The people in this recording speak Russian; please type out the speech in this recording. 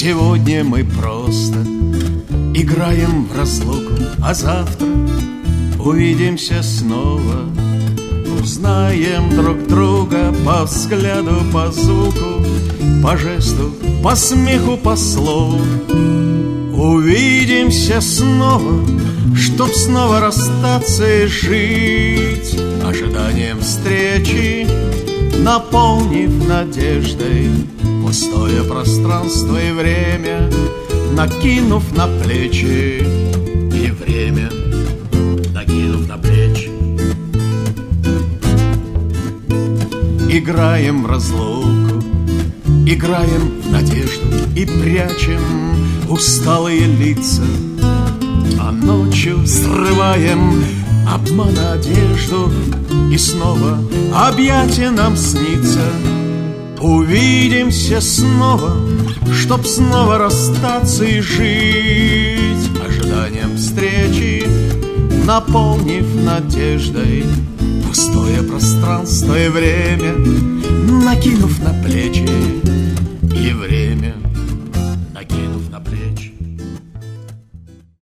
Сегодня мы просто играем в разлуку, а завтра увидимся снова. Узнаем друг друга по взгляду, по звуку, по жесту, по смеху, по слову. Увидимся снова, чтоб снова расстаться и жить ожиданием встречи, наполнив надеждой пустое пространство и время, накинув на плечи, и время накинув на плечи. Играем в разлуку, играем в надежду и прячем усталые лица, а ночью срываем обмана одежду, и снова объятия нам снится. Увидимся снова, чтоб снова расстаться и жить ожиданием встречи, наполнив надеждой пустое пространство и время, накинув на плечи.